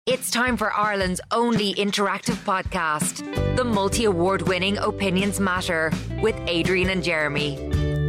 It's time for Ireland's only interactive podcast, the multi-award winning Opinions Matter with Adrian and Jeremy.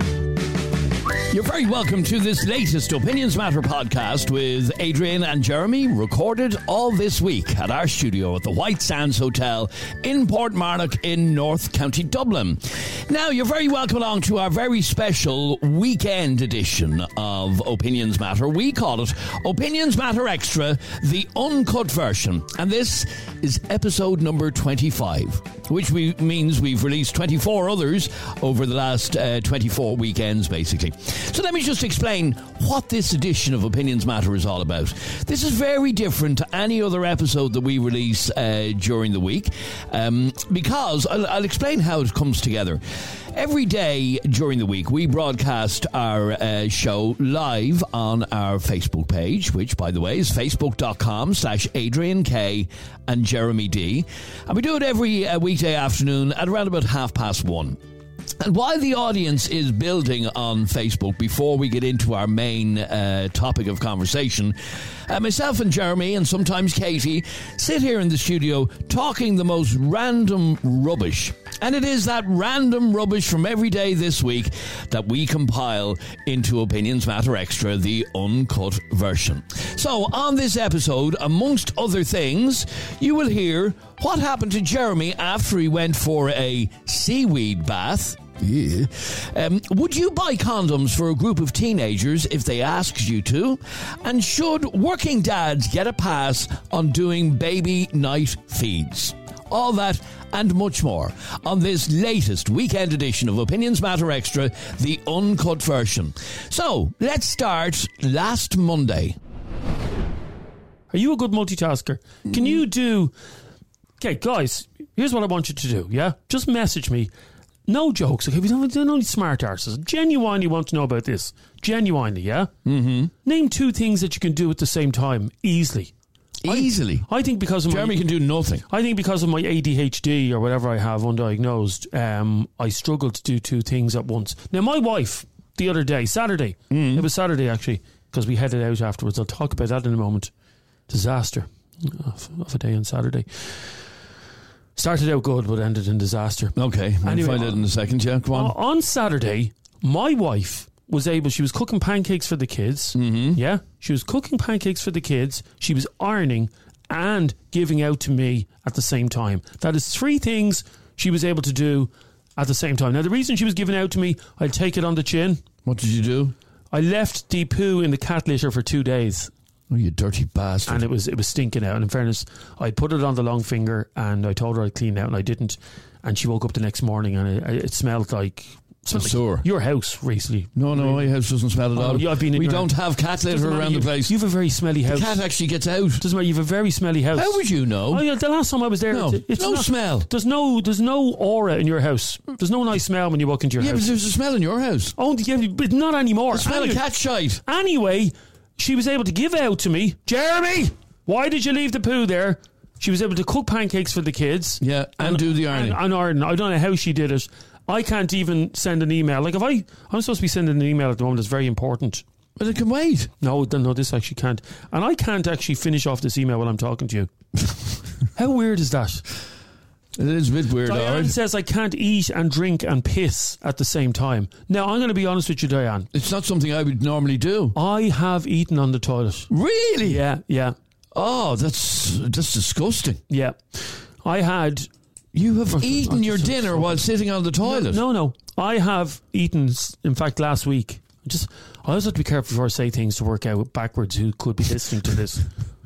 You're very welcome to this latest Opinions Matter podcast with Adrian and Jeremy, recorded all this week at our studio at the White Sands Hotel in Portmarnock in North County Dublin. Now, you're very welcome along to our very special weekend edition of Opinions Matter. We call it Opinions Matter Extra, the uncut version. And this is episode number 25, which means we've released 24 others over the last 24 weekends, basically. So let me just explain what this edition of Opinions Matter is all about. This is very different to any other episode that we release during the week, because I'll explain how it comes together. Every day during the week, we broadcast our show live on our Facebook page, which, by the way, is facebook.com/Adrian K and Jeremy D. And we do it every weekday afternoon at around about 1:30. And while the audience is building on Facebook, before we get into our main topic of conversation, myself and Jeremy, and sometimes Katie, sit here in the studio talking the most random rubbish. And it is that random rubbish from every day this week that we compile into Opinions Matter Extra, the uncut version. So on this episode, amongst other things, you will hear what happened to Jeremy after he went for a seaweed bath. Yeah. Would you buy condoms for a group of teenagers if they asked you to? And should working dads get a pass on doing baby night feeds? All that and much more on this latest weekend edition of Opinions Matter Extra, the uncut version. So, let's start last Monday. Are you a good multitasker? Can you do... Okay, guys, here's what I want you to do, yeah? Just message me. No jokes, okay? We don't need smart arses. Genuinely want to know about this. Genuinely, yeah? Mm-hmm. Name two things that you can do at the same time, easily. Easily? I think because of Jeremy can do nothing. I think because of my ADHD or whatever I have undiagnosed, I struggle to do two things at once. Now, my wife, the other day, Saturday, it was Saturday actually, because we headed out afterwards. I'll talk about that in a moment. Disaster of a day on Saturday. Started out good, but ended in disaster. Okay, I'll anyway, find out in a second, yeah, come on. On Saturday, my wife she was cooking pancakes for the kids. Mm-hmm. Yeah, she was cooking pancakes for the kids. She was ironing and giving out to me at the same time. That is three things she was able to do at the same time. Now, the reason she was giving out to me, I'll take it on the chin. What did you do? I left the poo in the cat litter for 2 days. Oh, you dirty bastard. And it was stinking out. And in fairness, I put it on the long finger and I told her I'd clean it out and I didn't. And she woke up the next morning and it smelled like... sewer. Your house recently. No, my house doesn't smell at all. We don't have cat litter around the place. You have a very smelly house. The cat actually gets out. Doesn't matter, you have a very smelly house. How would you know? Oh, yeah, the last time I was there, it's no smell. There's no aura in your house. There's no nice smell when you walk into your house. Yeah, but there's a smell in your house. Oh, yeah, but not anymore. The smell of cat shite. Anyway, she was able to give out to me, Jeremy, why did you leave the poo there? She was able to cook pancakes for the kids. Yeah, and do the ironing. And iron. I don't know how she did it. I can't even send an email. Like, I'm supposed to be sending an email at the moment that's very important. But it can wait. No, this actually can't. And I can't actually finish off this email while I'm talking to you. How weird is that? It is a bit weird, Diane says I can't eat and drink and piss at the same time. Now, I'm going to be honest with you, Diane. It's not something I would normally do. I have eaten on the toilet. Really? Yeah. Oh, that's disgusting. Yeah. You have eaten your dinner while sitting on the toilet? No. I have eaten, in fact, last week. I always have to be careful before I say things to work out backwards who could be listening to this.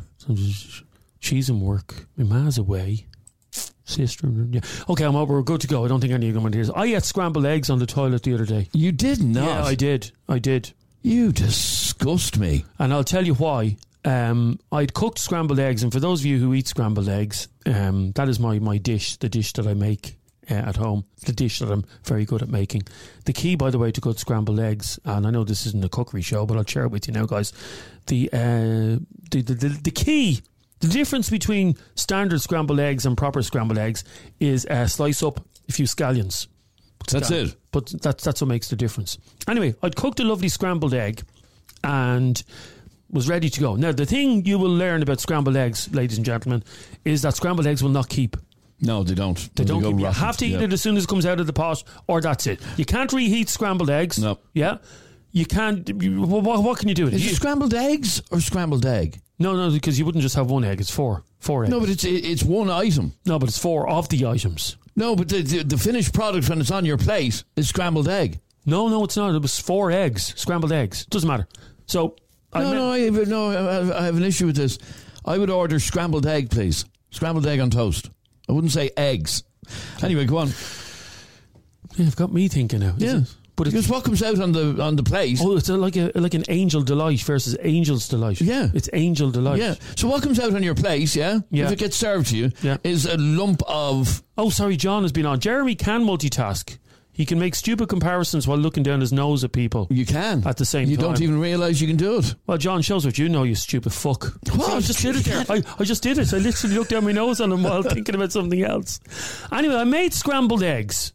She's in work. My ma's away. Sister. Yeah. Okay, I'm over. We're good to go. I don't think any of you want to hear this. I ate scrambled eggs on the toilet the other day. You did not? Yeah, I did. You disgust me. And I'll tell you why. I'd cooked scrambled eggs, and for those of you who eat scrambled eggs, that is my dish, the dish that I make at home, the dish that I'm very good at making. The key, by the way, to good scrambled eggs, and I know this isn't a cookery show, but I'll share it with you now, guys. The key, the difference between standard scrambled eggs and proper scrambled eggs is slice up a few scallions. That's it. But that's what makes the difference. Anyway, I'd cooked a lovely scrambled egg, and was ready to go. Now, the thing you will learn about scrambled eggs, ladies and gentlemen, is that scrambled eggs will not keep. No, they don't. They don't go keep. You rotten. have to eat it as soon as it comes out of the pot, or that's it. You can't reheat scrambled eggs. No. Yeah? You can't... What can you do with it? Is it scrambled eggs or scrambled egg? No, because you wouldn't just have one egg. It's four eggs. No, but it's one item. No, but it's four of the items. No, but the finished product when it's on your plate is scrambled egg. No, it's not. It was 4 eggs, scrambled eggs. Doesn't matter. So... I have an issue with this. I would order scrambled egg, please. Scrambled egg on toast. I wouldn't say eggs. Anyway, go on. Yeah, you've got me thinking now. Yeah, but because what comes out on the plate? Oh, it's like an Angel Delight versus Angel's Delight. Yeah, it's Angel Delight. Yeah. So what comes out on your plate? Yeah. If it gets served to you, is a lump of. Oh, sorry, John has been on. Jeremy can multitask. He can make stupid comparisons while looking down his nose at people. You can. At the same time. You don't even realise you can do it. Well, John, shows what you know, you stupid fuck. What? I just did it there. I just did it. I literally looked down my nose on him while thinking about something else. Anyway, I made scrambled eggs.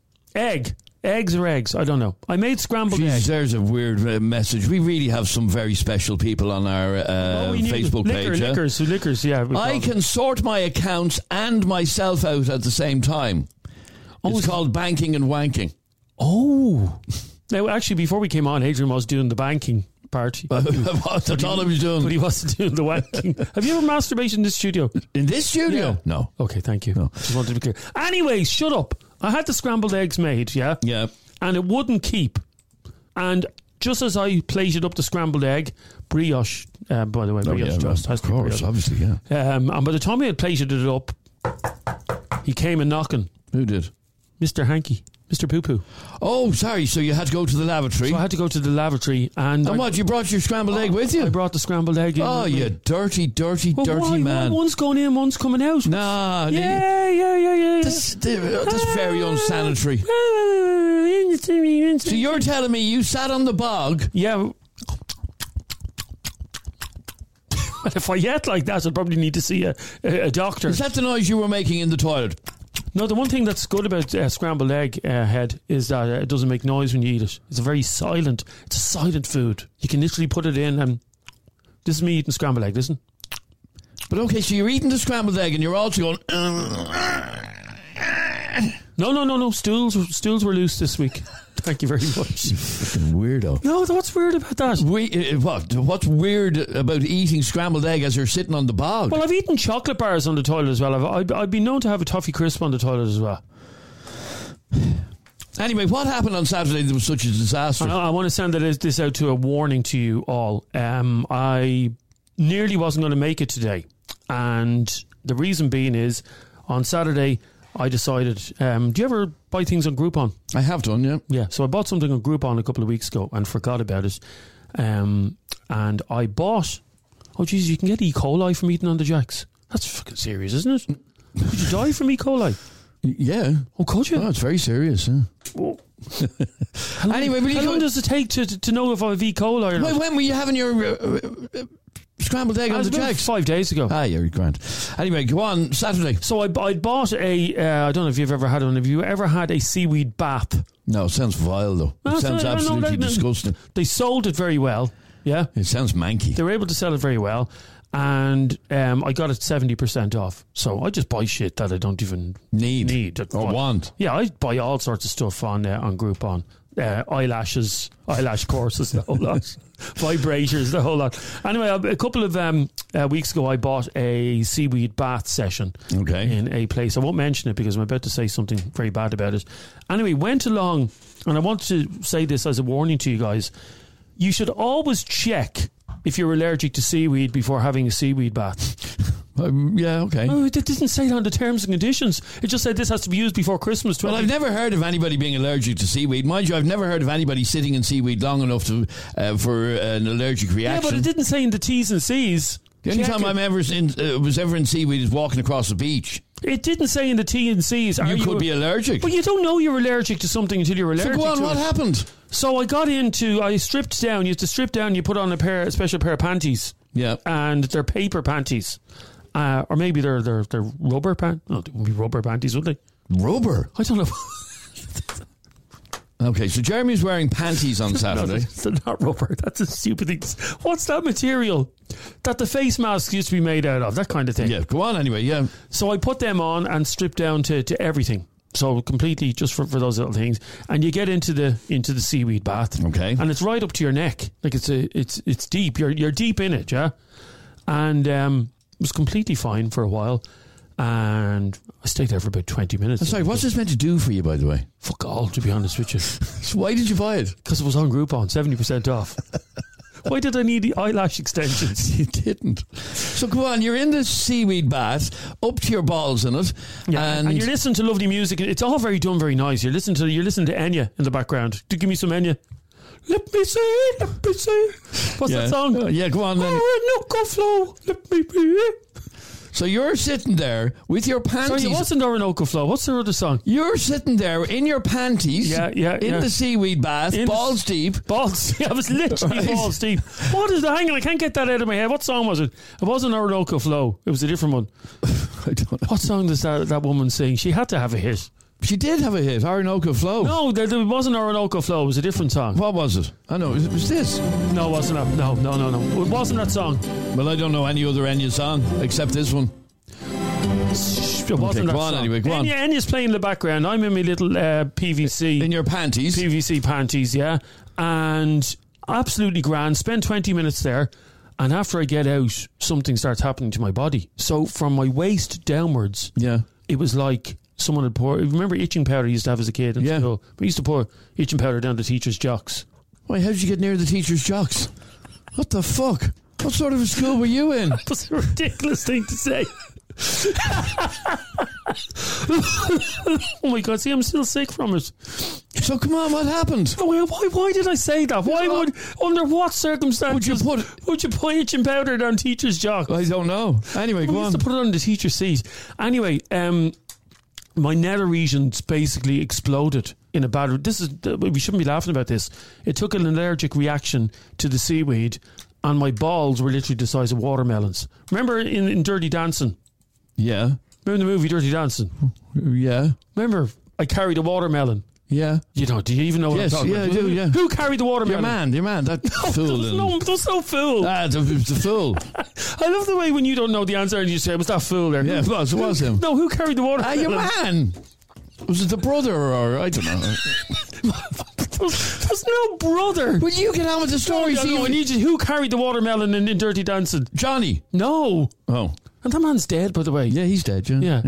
Eggs or eggs? I don't know. I made scrambled eggs. There's a weird message. We really have some very special people on our Facebook page. Liquors, yeah. I can sort my accounts and myself out at the same time. It's called banking and wanking. Oh. Now, actually, before we came on, Adrian was doing the banking part. That's all I was doing. But he wasn't doing the wanking. Have you ever masturbated in this studio? In this studio? Yeah. No. Okay, thank you. No. Just wanted to be clear. Anyway, shut up. I had the scrambled eggs made, yeah? Yeah. And it wouldn't keep. And just as I plated up the scrambled egg, brioche, by the way, brioche toast. Of course, obviously, yeah. And by the time I had plated it up, he came a knocking. Who did? Mr. Hanky. Mr. Poo Poo. Oh, sorry. So you had to go to the lavatory? So I had to go to the lavatory. And what? You brought your scrambled egg with you? I brought the scrambled egg in. Oh, you dirty man. One's going in, one's coming out. Nah. Yeah. That's very unsanitary. So you're telling me you sat on the bog? Yeah. Well, if I yet like that, I'd probably need to see a doctor. Is that the noise you were making in the toilet? No, the one thing that's good about scrambled egg head is that it doesn't make noise when you eat it. It's a silent food. You can literally put it in and this is me eating scrambled egg, listen. But okay, so you're eating the scrambled egg and you're also going... No. Stools were loose this week. Thank you very much. You fucking weirdo. No, what's weird about that? What's weird about eating scrambled egg as you're sitting on the bog? Well, I've eaten chocolate bars on the toilet as well. I've been known to have a toffee crisp on the toilet as well. Anyway, what happened on Saturday that was such a disaster? I want to send this out to a warning to you all. I nearly wasn't going to make it today. And the reason being is, on Saturday... I decided, do you ever buy things on Groupon? I have done, yeah. Yeah, so I bought something on Groupon a couple of weeks ago and forgot about it. And I bought, you can get E. coli from eating on the Jacks. That's fucking serious, isn't it? Could you die from E. coli? Yeah. Oh, could you? Oh, it's very serious, yeah. How long does it take to know if I have E. coli or not? When were you having your... scrambled egg on the Jacks? 5 days ago. Ah, you're grand. Anyway, go on, Saturday. So I bought I don't know if you've ever had one. Have you ever had a seaweed bath? No, it sounds vile though. It sounds absolutely disgusting. They sold it very well. Yeah. It sounds manky. They were able to sell it very well. And I got it 70% off. So I just buy shit that I don't even need or want. Yeah, I buy all sorts of stuff on Groupon. Eyelashes, eyelash courses, the whole lot. Vibrators, the whole lot. Anyway, a couple of weeks ago, I bought a seaweed bath session in a place. I won't mention it because I'm about to say something very bad about it. Anyway, went along, and I want to say this as a warning to you guys. You should always check if you're allergic to seaweed before having a seaweed bath. Yeah, okay. Oh, it didn't say it on the terms and conditions. It just said this has to be used before Christmas. Well, I've never heard of anybody being allergic to seaweed. Mind you, I've never heard of anybody sitting in seaweed long enough to for an allergic reaction. Yeah, but it didn't say in the T's and C's. The only time I was ever in seaweed is walking across the beach. It didn't say in the T's and C's. You could be allergic. But you don't know you're allergic to something until you're allergic to it. So go on, what happened? So I stripped down. You have to strip down, you put on a special pair of panties. Yeah. And they're paper panties. Or maybe they're rubber panties. No, they wouldn't be rubber panties, would they? Rubber? I don't know. Okay, so Jeremy's wearing panties on No, Saturday. they're not rubber. That's a stupid thing. What's that material that the face mask used to be made out of? That kind of thing. Yeah, go on anyway, yeah. So I put them on and stripped down to everything. So completely just for those little things. And you get into the seaweed bath. Okay. And it's right up to your neck. Like it's deep. You're deep in it, yeah? And it was completely fine for a while. And I stayed there for about 20 minutes. Sorry, what's this meant to do for you, by the way? Fuck all, to be honest with you. So why did you buy it? Because it was on Groupon, 70% off. Why did I need the eyelash extensions? You didn't. So go on, you're in this seaweed bath, up to your balls in it. Yeah, and you're listening to lovely music. It's all very nice. You're listening to Enya in the background. Do give me some Enya. Let me see. What's that song? Yeah, go on then. Orinoco Flow. Let me be. So you're sitting there with your panties. Sorry, it wasn't Orinoco Flow. What's the other song? You're sitting there in your panties. In the seaweed bath, balls deep. Balls. I was literally balls deep. What is the hang on? I can't get that out of my head. What song was it? It wasn't Orinoco Flow. It was a different one. I don't know. What song does that woman sing? She had to have a hit. She did have a hit, Orinoco Flow. No, there wasn't Orinoco Flow. It was a different song. What was it? I know. It was this. No, it wasn't that. No. It wasn't that song. Well, I don't know any other Enya song except this one. It wasn't that go on song. anyway, go on. Enya's playing in the background. I'm in my little PVC. In your panties. PVC panties, yeah. And absolutely grand. Spend 20 minutes there. And after I get out, something starts happening to my body. So from my waist downwards, it was like someone had poured. Remember itching powder you used to have as a kid in school? We used to pour itching powder down the teacher's jocks. Why, how did you get near the teacher's jocks? What the fuck? What sort of a school were you in? That's a ridiculous thing to say. Oh my God, see, I'm still sick from it. So come on, what happened? Oh, why did I say that? Under what circumstances would you put itching powder down teacher's jock? I don't know. Anyway, go on. I used to put it on the teacher's seat. Anyway, my nether regions basically exploded in a bad. We shouldn't be laughing about this. It took an allergic reaction to the seaweed, and my balls were literally the size of watermelons. Remember in Dirty Dancing? Yeah. Remember the movie Dirty Dancing? Yeah. Remember, I carried a watermelon. Yeah. Do you even know what I'm talking about? Yes, I do, yeah. Who carried the watermelon? Your man, that fool. There's no fool. It was the fool. I love the way when you don't know the answer and you say, was that fool there? Yeah, it was him. No, who carried the watermelon? Your man. Was it the brother or I don't know? There's no brother. Will you get on with the story? No, I need you. Who carried the watermelon in Dirty Dancing? Johnny. No. Oh. And that man's dead, by the way. Yeah, he's dead, yeah.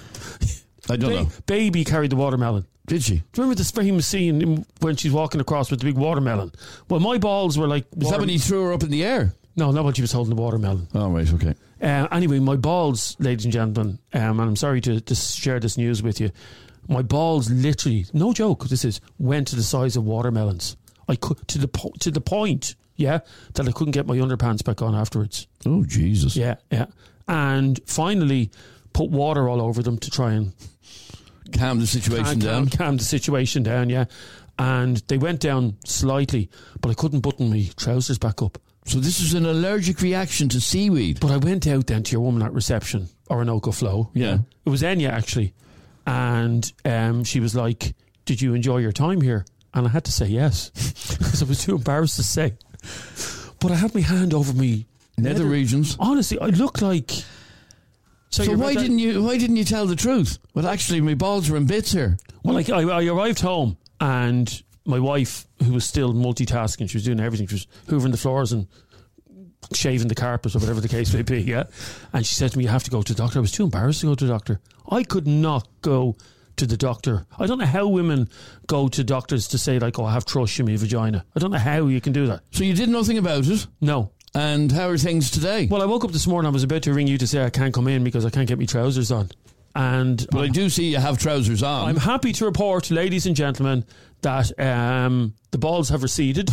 I don't know. Baby carried the watermelon. Did she? Do you remember this famous scene when she's walking across with the big watermelon? Well, my balls were like... Was that when he threw her up in the air? No, not when she was holding the watermelon. Oh, right, okay. Anyway, my balls, ladies and gentlemen, and I'm sorry to share this news with you, my balls literally, no joke, went to the size of watermelons. I could to the point, that I couldn't get my underpants back on afterwards. Oh, Jesus. Yeah. And finally put water all over them to try and calm the situation down. Calm the situation down, yeah. And they went down slightly, but I couldn't button my trousers back up. So this was an allergic reaction to seaweed. But I went out then to your woman at reception, Orinoco Flow. Yeah. It was Enya, actually. And she was like, did you enjoy your time here? And I had to say yes, because I was too embarrassed to say. But I had my hand over me nether regions. Honestly, I looked like... So why didn't you tell the truth? Well, actually, my balls are in bits here. Well, I arrived home and my wife, who was still multitasking, she was doing everything. She was hoovering the floors and shaving the carpet or whatever the case may be, yeah. And she said to me, you have to go to the doctor. I was too embarrassed to go to the doctor. I could not go to the doctor. I don't know how women go to doctors to say, like, oh, I have thrush in my vagina. I don't know how you can do that. So you did nothing about it? No. And how are things today? Well, I woke up this morning, I was about to ring you to say I can't come in because I can't get my trousers on. But I do see you have trousers on. I'm happy to report, ladies and gentlemen, that the balls have receded.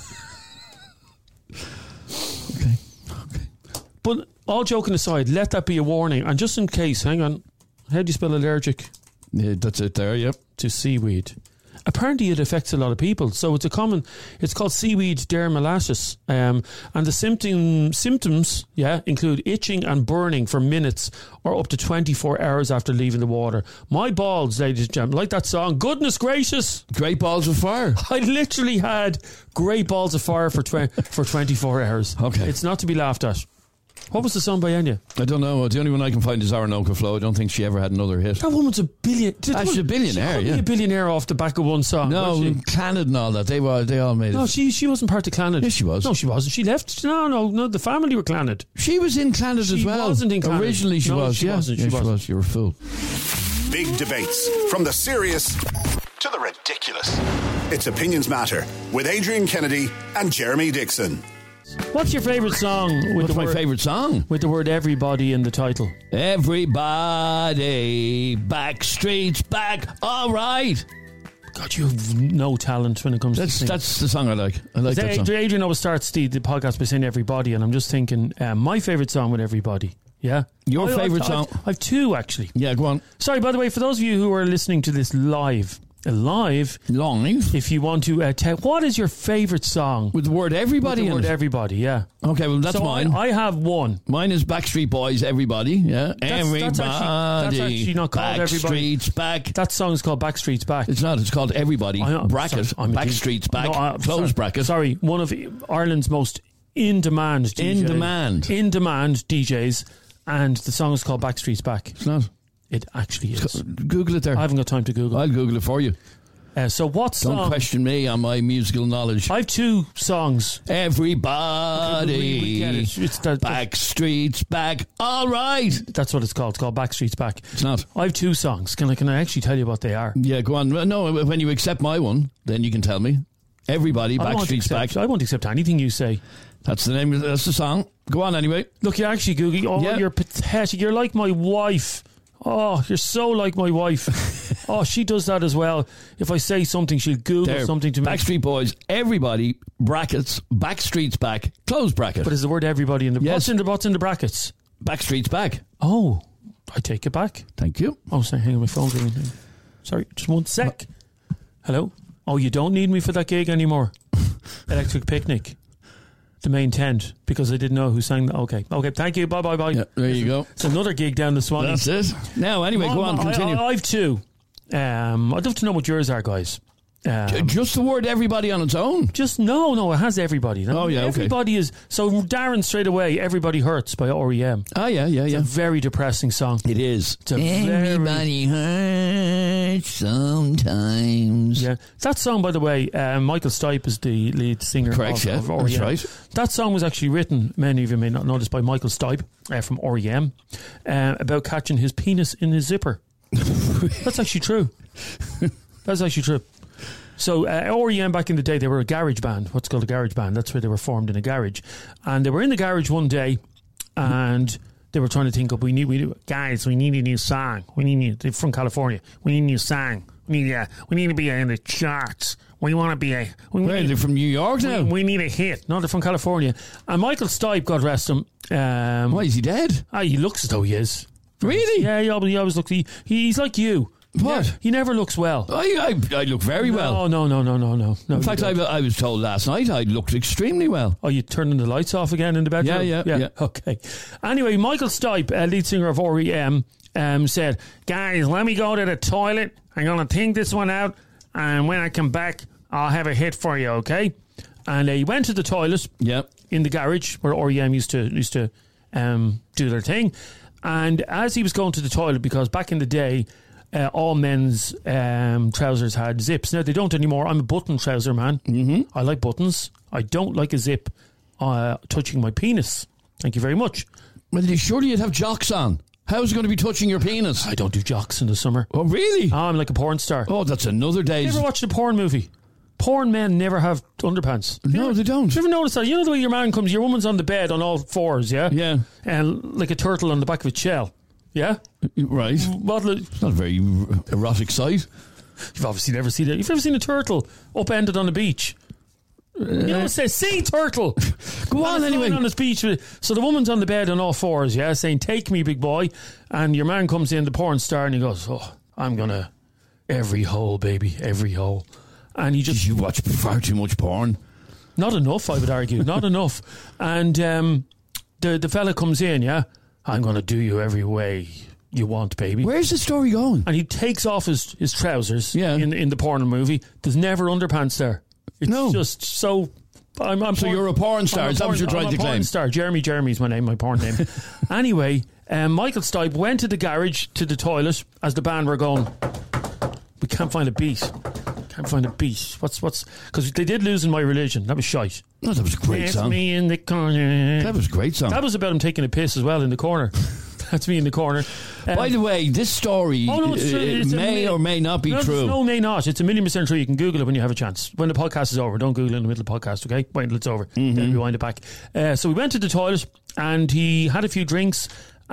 Okay. But all joking aside, let that be a warning. And just in case, hang on, how do you spell allergic? Yeah, that's it there, yep. To seaweed. apparently it affects a lot of people. So it's called seaweed dermatitis. And the symptoms, include itching and burning for minutes or up to 24 hours after leaving the water. My balls, ladies and gentlemen, like that song, goodness gracious. Great balls of fire. I literally had great balls of fire for 24 hours. Okay. It's not to be laughed at. What was the song by Enya? I don't know. The only one I can find is Orinoco Flow. I don't think she ever had another hit. That woman's a billion. She's a billionaire, She couldn't be a billionaire off the back of one song. No, Clannad and all that. They all made it. No, she wasn't part of Clannad. Yes, she was. No, she wasn't. She left. No. The family were Clannad. She was in Clannad as well. She wasn't in Clannad. Originally she was. She wasn't. She was. You're a fool. Big debates, from the serious to the ridiculous. It's Opinions Matter with Adrian Kennedy and Jeremy Dixon. What's your favourite song? What's my favourite song? With the word everybody in the title. Everybody, Backstreet's back, all right. God, you have no talent when it comes to singing. That's the song I like. I like that song. Adrian always starts the podcast by saying everybody, and I'm just thinking, my favourite song with everybody. Yeah? Your favourite song? I've two, actually. Yeah, go on. Sorry, by the way, for those of you who are listening to this live, if you want to tell, what is your favourite song with the word everybody in it? With the word everybody, yeah. Okay, well that's mine. I have one. Mine is Backstreet Boys, Everybody. Yeah, that's actually not called Everybody. Backstreet's back. That song's called Backstreet's Back. It's not. It's called Everybody. Bracket. Backstreet's back. Close bracket. Sorry, one of Ireland's most in-demand DJs, and the song is called Backstreet's Back. It's not. It actually is. Google it there. I haven't got time to Google. I'll Google it for you. So what song? Don't question me on my musical knowledge. I have two songs. Everybody. We get it. It's Backstreet's back. All right. That's what it's called. It's called Backstreet's Back. It's not. I have two songs. Can I actually tell you what they are? Yeah, go on. No, when you accept my one, then you can tell me. Everybody, Backstreet's back. I won't accept anything you say. That's the name. That's the song. Go on anyway. Look, you're actually Googling. Oh, yeah. You're pathetic. You're like my wife. Oh, you're so like my wife. Oh, she does that as well. If I say something, she'll Google something to me. Backstreet Boys, everybody, brackets, Backstreet's back, close bracket. But is the word everybody in the... Yes. What's in the brackets? Backstreet's back. Oh, I take it back. Thank you. Oh, sorry, hang on, my phone's ringing. Sorry, just one sec. Hello? Oh, you don't need me for that gig anymore. Electric Picnic. The main tent, because I didn't know who sang that. Okay, thank you, bye. Yeah, there you go. It's another gig down the Swanee. That's it. Now, anyway, go on, continue. I've two. I'd love to know what yours are, guys. Just the word everybody on its own? Just no, it has everybody. Oh, yeah, everybody is. So Darren, straight away, Everybody Hurts by R.E.M. Oh, yeah. It's a very depressing song. It is. It's everybody hurts sometimes. Yeah. That song, by the way, Michael Stipe is the lead singer. Correct, of R.E.M. That's right. That song was actually written, many of you may not know this, by Michael Stipe from R.E.M. About catching his penis in his zipper. That's actually true. So R.E.M. back in the day, they were a garage band. What's called a garage band. That's where they were formed, in a garage. And they were in the garage one day, and they were trying to think up. We need a new song. They're from California. We need a new song. We need to be in the charts. We want to be they're from New York now. We need a hit. No, they're from California. And Michael Stipe, God rest him. Why is he dead? He looks as though he is. Really? Yeah, he always looks. He's like you. What? He never looks well. I look very well. No. In fact, I was told last night I looked extremely well. Oh, you turning the lights off again in the bedroom? Yeah. Okay. Anyway, Michael Stipe, lead singer of R.E.M., said, guys, let me go to the toilet. I'm going to think this one out. And when I come back, I'll have a hit for you, okay? And he went to the toilet in the garage where R.E.M. used to do their thing. And as he was going to the toilet, because back in the day, all men's trousers had zips. Now, they don't anymore. I'm a button trouser man. Mm-hmm. I like buttons. I don't like a zip touching my penis. Thank you very much. Well, surely you'd have jocks on. How's it going to be touching your penis? I don't do jocks in the summer. Oh, really? I'm like a porn star. Oh, that's another day's... You ever watched a porn movie? Porn men never have underpants. No, they don't. You ever notice that? You know the way your man comes, your woman's on the bed on all fours, yeah? Yeah. And like a turtle on the back of its shell. Yeah? Right. It's not a very erotic sight. You've obviously never seen it. You've never seen a turtle upended on a beach. You know it says, sea turtle. Go on anyway. On this beach. So the woman's on the bed on all fours, saying, take me, big boy. And your man comes in, the porn star, and he goes, I'm going to Every hole, baby, every hole. And he just... You watch far too much porn. Not enough, I would argue. Not enough. And the fella comes in, yeah? I'm going to do you every way you want, baby. Where's the story going? And he takes off his trousers Yeah. in the porn movie. There's never underpants there. It's just so... So you're a porn star, is that what you're trying to claim? I'm a porn star. Jeremy's my name, my porn name. Anyway, Michael Stipe went to the garage, to the toilet, as the band were going, we can't find a beat. Can't find a beat. What's... Because they did Losing My Religion. That was shite. No, that was a great It's song. me in the corner. That was a great song. That was about him taking a piss as well in the corner. That's me in the corner. By the way, this story may or may not be true. No, may not. It's 1,000,000% true. You can Google it when you have a chance. When the podcast is over. Don't Google it in the middle of the podcast, okay? Wait until it's over. Then rewind it back. So we went to the toilet and he had a few drinks,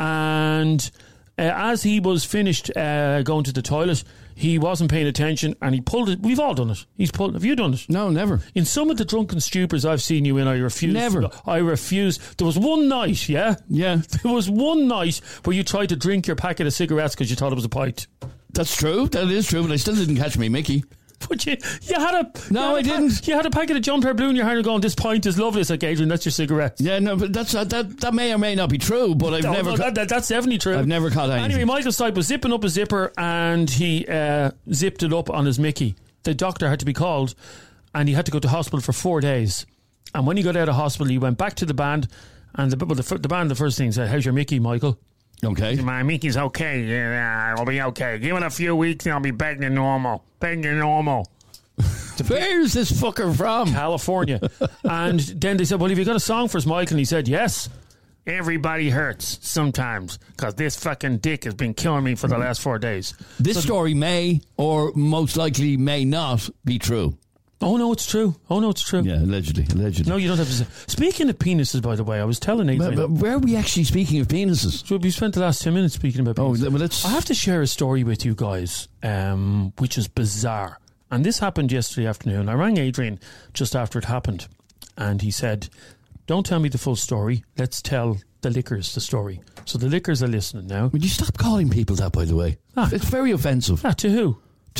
and as he was finished going to the toilet, he wasn't paying attention and he pulled it. We've all done it. Have you done it? No, never. In some of the drunken stupors I've seen you in, I refuse. Never. I refuse. There was one night, yeah? Yeah. There was one night where you tried to drink your packet of cigarettes because you thought it was a pint. That's true. That is true, but I still didn't catch me, Mickey. But you had a... No, I didn't. You had a packet of Jumper Blue in your hand and going, this pint is lovely. It's like, Adrian, that's your cigarette. Yeah, no, but that may or may not be true, but I've never... That's definitely true. I've never caught anything. Anyway, Michael Stipe was zipping up a zipper and he zipped it up on his Mickey. The doctor had to be called and he had to go to hospital for 4 days. And when he got out of hospital, he went back to the band, and the band, the first thing said, how's your Mickey, Michael? Okay. My Mickey's okay. Yeah, I'll be okay. Give it a few weeks and I'll be back to normal. Back to normal. Where's this fucker from? California. And then they said, well, have you got a song for us, Michael? And he said, yes. Everybody hurts sometimes because this fucking dick has been killing me for the last 4 days. This story may or most likely may not be true. Oh, no, it's true. Yeah, allegedly. No, you don't have to say. Speaking of penises, by the way, I was telling Adrian. But where are we actually speaking of penises? So we spent the last 10 minutes speaking about penises. Oh, well, let's... I have to share a story with you guys, which is bizarre. And this happened yesterday afternoon. I rang Adrian just after it happened, and he said, don't tell me the full story. Let's tell the lickers the story. So the lickers are listening now. Would you stop calling people that, by the way? It's very offensive. To who?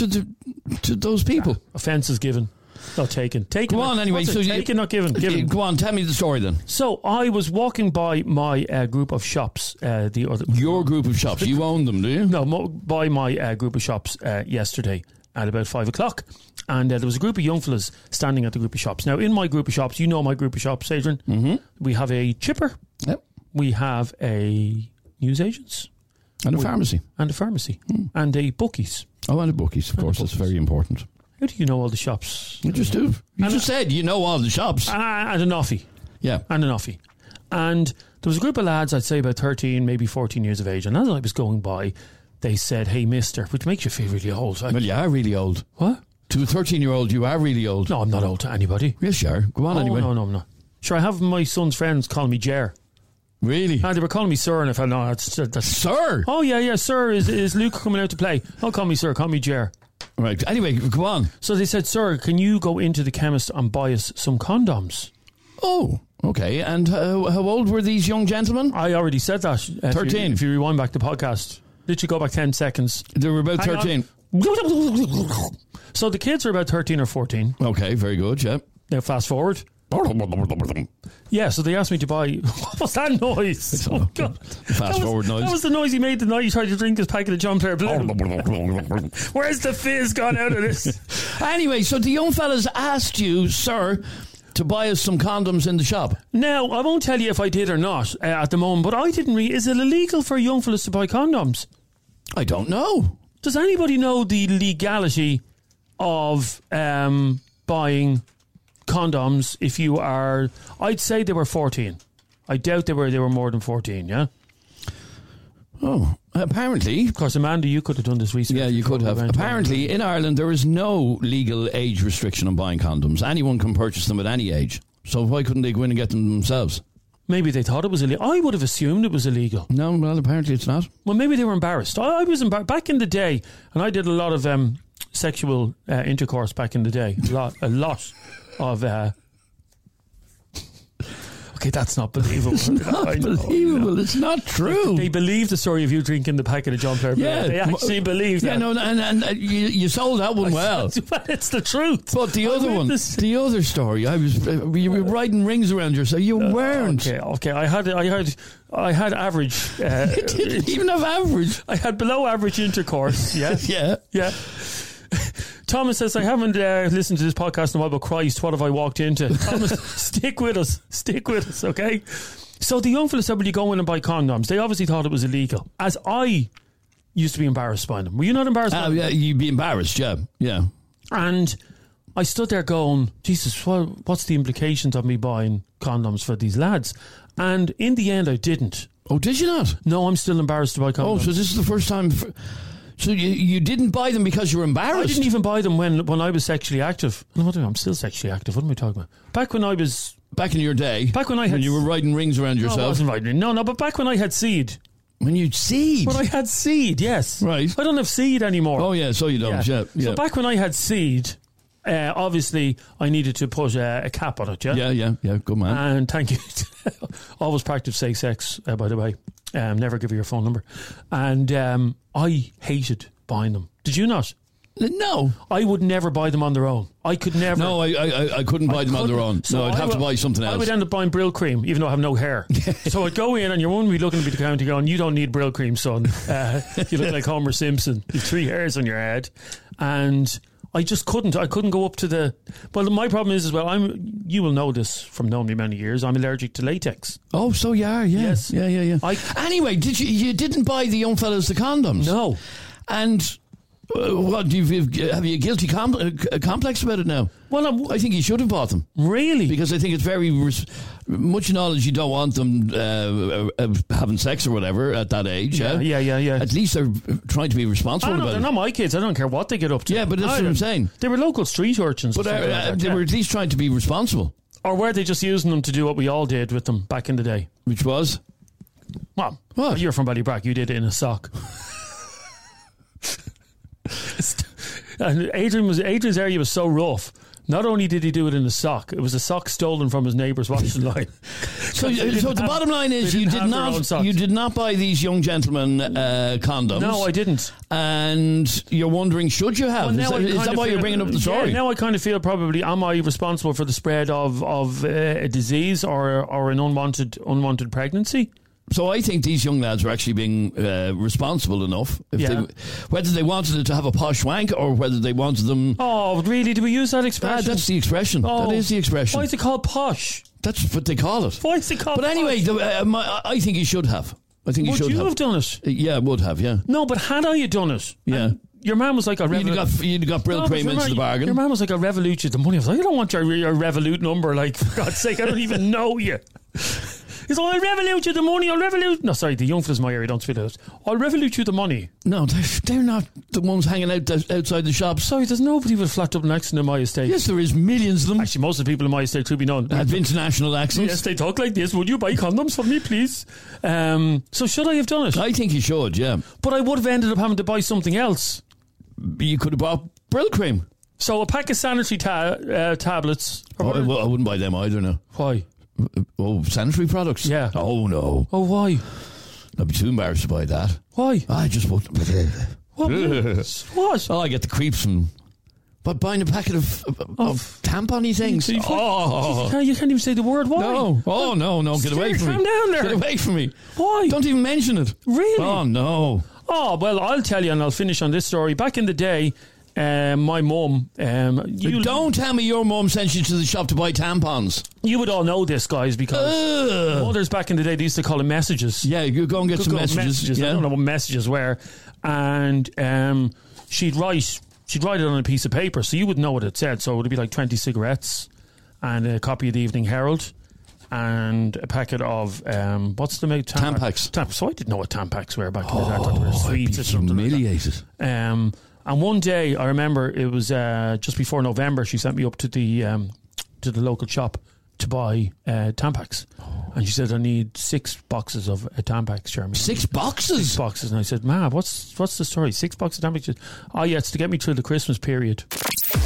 To those people. Offence is given. Not taken. Taken. Go on, anyway. So taken, not given. Given. Go on, tell me the story then. So I was walking by my group of shops. Your group of shops. You own them, do you? No, by my group of shops yesterday at about 5 o'clock. And there was a group of young fellas standing at the group of shops. Now, in my group of shops, you know my group of shops, Adrian. Mm-hmm. We have a chipper. Yep. We have a newsagents. And a pharmacy. And a pharmacy. And a bookies. Oh, and a bookies, of course. That's very important. How do you know all the shops? You just do. You just said you know all the shops. And an offie. Yeah. And an offie. And there was a group of lads, I'd say about 13, maybe 14 years of age. And as I was going by, they said, hey, mister, which makes you feel really old. Well, you are really old. What? To a 13-year-old, you are really old. No, I'm not old to anybody. Yes, you are. Go on anyway. No, I'm not. Sure, I have my son's friends call me Jer. Really? They were calling me Sir, and I felt, no, that's... Sir? Oh, yeah, Sir, is Luke coming out to play? Don't call me Sir, call me Jer. Right, anyway, go on. So they said, sir, can you go into the chemist and buy us some condoms? Oh, okay. And how old were these young gentlemen? I already said that. 13. If you rewind back the podcast. Literally go back 10 seconds. They were about 13. So the kids are about 13 or 14. Okay, very good, yeah. Now fast forward. Yeah, so they asked me to buy... What was that noise? Oh, God. Fast forward noise. That was the noise he made the night he tried to drink his packet of John Player Blue. Where's the fizz gone out of this? Anyway, so the young fellas asked you, sir, to buy us some condoms in the shop. Now, I won't tell you if I did or not at the moment, but I didn't read... Is it illegal for young fellas to buy condoms? I don't know. Does anybody know the legality of buying condoms if you are... I'd say they were 14. I doubt they were more than 14, yeah? Oh, apparently... Of course, Amanda, you could have done this research. Yeah, you could have. Apparently, in Ireland, there is no legal age restriction on buying condoms. Anyone can purchase them at any age. So why couldn't they go in and get them themselves? Maybe they thought it was illegal. I would have assumed it was illegal. No, well, apparently it's not. Well, maybe they were embarrassed. I was embarrassed. Back in the day, and I did a lot of sexual intercourse back in the day. A lot of... Okay, that's not believable. It's not believable. It's not true. They believe the story of you drinking the packet of John Player. Yeah. They actually believe that. Yeah, no, and you sold that one well. It's the truth. But the other one, the other story, you were riding rings around yourself. You weren't. Okay. I had average. You didn't even have average. I had below average intercourse. Yeah. Yeah. Thomas says, I haven't listened to this podcast in a while, but Christ, what have I walked into? Thomas, stick with us, okay? So the young fella said, will you go in and buy condoms? They obviously thought it was illegal. As I used to be embarrassed by them. Were you not embarrassed by them? Yeah, you'd be embarrassed, yeah. And I stood there going, Jesus, what's the implications of me buying condoms for these lads? And in the end, I didn't. Oh, did you not? No, I'm still embarrassed to buy condoms. Oh, so this is the first time... So you didn't buy them because you were embarrassed? I didn't even buy them when I was sexually active. No, I'm still sexually active. What am I talking about? Back when I was... Back in your day? Back when I had... When you were riding rings around yourself? No, I wasn't riding. No, but back when I had seed. When you'd seed? When I had seed, yes. Right. I don't have seed anymore. Oh, yeah, so you don't, yeah. So back when I had seed, obviously I needed to put a cap on it, yeah? Yeah, good man. And thank you. Always practice safe sex, by the way. Never give you your phone number. And I hated buying them. Did you not? No. I would never buy them on their own. I could never. No, I couldn't buy them on their own. So no, I'd have to buy something else. I would end up buying Brill cream, even though I have no hair. So I'd go in and your one would be looking at me the counter going, you don't need Brill cream, son. You look like Homer Simpson. You've 3 hairs on your head. And I just couldn't. I couldn't go up to the... Well, my problem is as well, you will know this from knowing me many years, I'm allergic to latex. Oh, so you are, yeah. Yes. Yeah. Anyway, you didn't buy the young fellas the condoms? No. And what, have you a guilty complex about it now? Well, I think you should have bought them. Really? Because I think it's very much knowledge you don't want them having sex or whatever at that age. Yeah. At least they're trying to be responsible about it. They're not my kids. I don't care what they get up to. Yeah, but that's what I'm saying. They were local street urchins. But they were at least trying to be responsible. Or were they just using them to do what we all did with them back in the day? Which was? Well, what? You're from Ballybrack. You did it in a sock. And Adrian's area was so rough. Not only did he do it in a sock, it was a sock stolen from his neighbour's washing line. So the bottom line is you did not buy these young gentlemen condoms. No, I didn't. And you're wondering, should you have? Is that why you're bringing up the story? Yeah, now I kind of feel probably, am I responsible for the spread of a disease or an unwanted pregnancy? So I think these young lads were actually being responsible enough. Whether they wanted it to have a posh wank or whether they wanted them... Oh, really? Do we use that expression? That's the expression. Oh, that is the expression. Why is it called posh? That's what they call it. Why is it called But anyway, I think you should have. I think you should have. Would you have done it? Yeah, I would have, yeah. No, but had I done it? Yeah. Your man was like a Revolut. You'd got Brill cream into the bargain. Your man was like a Revolut with the money. I was like, I don't want your Revolut number. Like, for God's sake, I don't even know you. He's like, I'll Revolut you the money. No, sorry, the young fellas in my area don't spit out. I'll Revolut you the money. No, they're not the ones hanging out outside the shops. Sorry, there's nobody with a flat up accent in my estate. Yes, there is millions of them. Actually, most of the people in my estate should be known. Have international accents. Yes, they talk like this. Would you buy condoms for me, please? So should I have done it? I think you should, yeah. But I would have ended up having to buy something else. You could have bought Brill cream. So a pack of sanitary tablets. I wouldn't buy them either, no. Why? Oh, sanitary products? Yeah. Oh, no. Oh, why? I'd be too embarrassed to buy that. Why? I just won't. What? Oh, I get the creeps from... But buying a packet of tampon-y things. You can't even say the word. Why? No. Oh, no. Get away from me. Calm down there. Get away from me. Why? Don't even mention it. Really? Oh, no. Oh, well, I'll tell you and I'll finish on this story. Back in the day, my mum... Don't tell me your mum sent you to the shop to buy tampons. You would all know this, guys, because mothers back in the day, they used to call them messages. Yeah, you go and get some messages. Yeah. I don't know what messages were. And she'd write it on a piece of paper, so you would know what it said. So it would be like 20 cigarettes and a copy of the Evening Herald and a packet of what's the make Tampax. So I didn't know what Tampax were back in the day. I thought they were sweets or something. Humiliated. And one day, I remember it was just before November. She sent me up to the local shop to buy Tampax, and she said, "I need 6 boxes of Tampax, Jeremy." 6 boxes. 6 boxes, and I said, "Ma, what's the story? 6 boxes of Tampax?" She said, "Oh yeah, it's to get me through the Christmas period."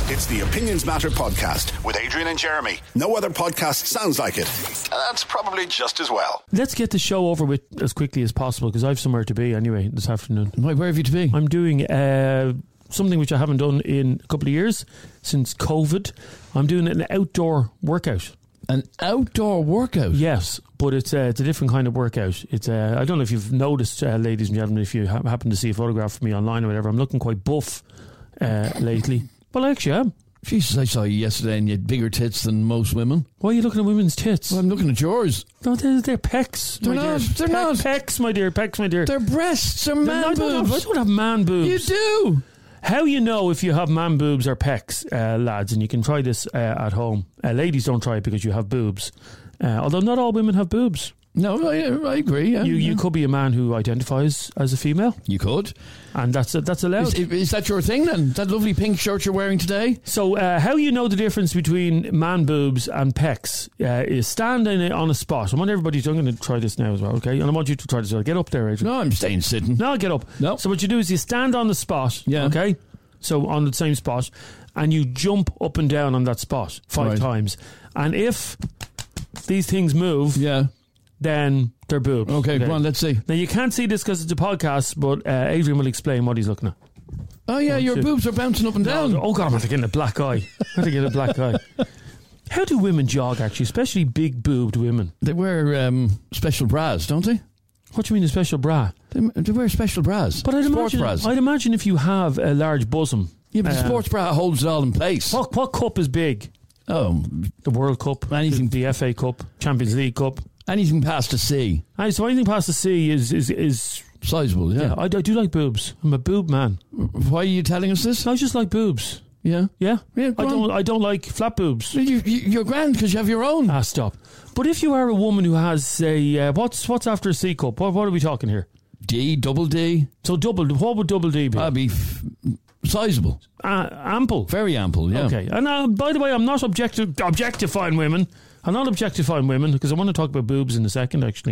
It's the Opinions Matter podcast with Adrian and Jeremy. No other podcast sounds like it. That's probably just as well. Let's get the show over with as quickly as possible because I have somewhere to be anyway this afternoon. Where have you to be? I'm doing something which I haven't done in a couple of years since COVID. I'm doing an outdoor workout. An outdoor workout? Yes, but it's a different kind of workout. It's I don't know if you've noticed, ladies and gentlemen, if you happen to see a photograph of me online or whatever, I'm looking quite buff lately. Well, I actually am. Jesus, I saw you yesterday and you had bigger tits than most women. Why are you looking at women's tits? Well, I'm looking at yours. No, they're pecs. They're not. They're not. Pecs, my dear. Pecs, my dear. They're breasts or man boobs. I don't have man boobs. You do. How you know if you have man boobs or pecs, lads, and you can try this at home. Ladies, don't try it because you have boobs. Although not all women have boobs. No, I agree. Yeah, you could be a man who identifies as a female. You could. And that's allowed. Is that your thing then? That lovely pink shirt you're wearing today? So how you know the difference between man boobs and pecs is standing on a spot. I want everybody to, I'm going to try this now as well, okay? And I want you to try this as well. Get up there, Adrian. No, I'm staying sitting. No, get up. No. So what you do is you stand on the spot, yeah. Okay? So on the same spot, and you jump up and down on that spot 5 times. And if these things move... Yeah. Then they're boobs. Okay, go on, let's see. Now, you can't see this because it's a podcast, but Adrian will explain what he's looking at. Oh, yeah, your boobs are bouncing up and down. Oh, God, I'm going to get a black eye. How do women jog, actually, especially big-boobed women? They wear special bras, don't they? What do you mean a special bra? They wear special bras. But I'd imagine if you have a large bosom... Yeah, but the sports bra holds it all in place. What cup is big? Oh. The World Cup, anything. The FA Cup, Champions League Cup. Anything past a C. So anything past a C is sizable, yeah. I do like boobs. I'm a boob man. Why are you telling us this? I just like boobs. Yeah? Yeah? I don't like flat boobs. You're grand because you have your own. Ah, stop. But if you are a woman who has a... what's after a C cup? What are we talking here? D, double D. So what would double D be? That'd be sizable. Ample. Very ample, yeah. Okay. And by the way, I'm not objectifying women. I'm not objectifying women because I want to talk about boobs in a second, actually.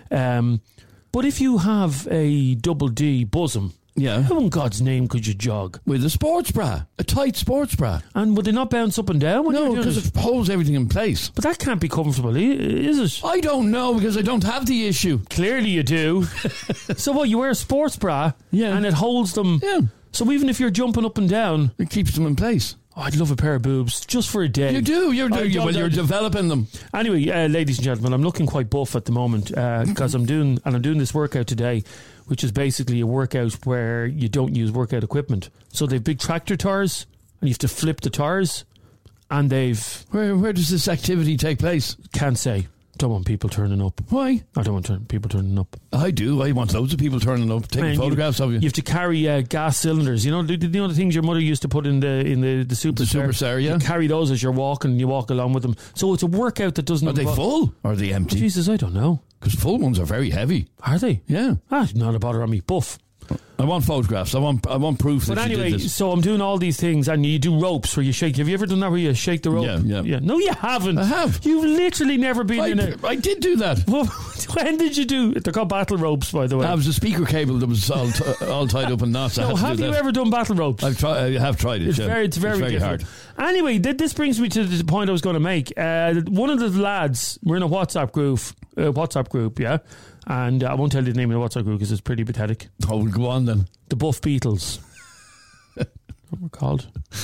But if you have a double D bosom, yeah, how in God's name could you jog? With a sports bra, a tight sports bra. And would they not bounce up and down? No, because it holds everything in place. But that can't be comfortable, is it? I don't know because I don't have the issue. Clearly you do. So what, you wear a sports bra and it holds them? Yeah. So even if you're jumping up and down... It keeps them in place. Oh, I'd love a pair of boobs just for a day. You do. You're developing them. Anyway, ladies and gentlemen, I'm looking quite buff at the moment because I'm doing this workout today, which is basically a workout where you don't use workout equipment. So they've big tractor tires, and you have to flip the tires, and they've... Where does this activity take place? Can't say. Don't want people turning up. Why? I don't want people turning up. I do. I want loads of people turning up, taking photographs of you. You have to carry gas cylinders. You know the things your mother used to put in the Super Star? Super Star, yeah. You carry those as you're walking, and you walk along with them. So it's a workout that doesn't... Are they full or are they empty? Jesus, I don't know. Because full ones are very heavy. Are they? Yeah. Not a bother on me. Buff. I want photographs. I want proof that you did this. So I'm doing all these things, and you do ropes where you shake. Have you ever done that where you shake the rope? Yeah. No, you haven't. I have. You've literally never been in it. I did do that. When did you do it? They're called battle ropes, by the way. That was a speaker cable that was all tied up in knots. Have you ever done battle ropes? I have tried it. It's very hard. Anyway, this brings me to the point I was going to make. One of the lads, we're in a WhatsApp group, yeah. And I won't tell you the name of the WhatsApp group because it's pretty pathetic. Oh, go on then. The Buff Beatles. What we're called.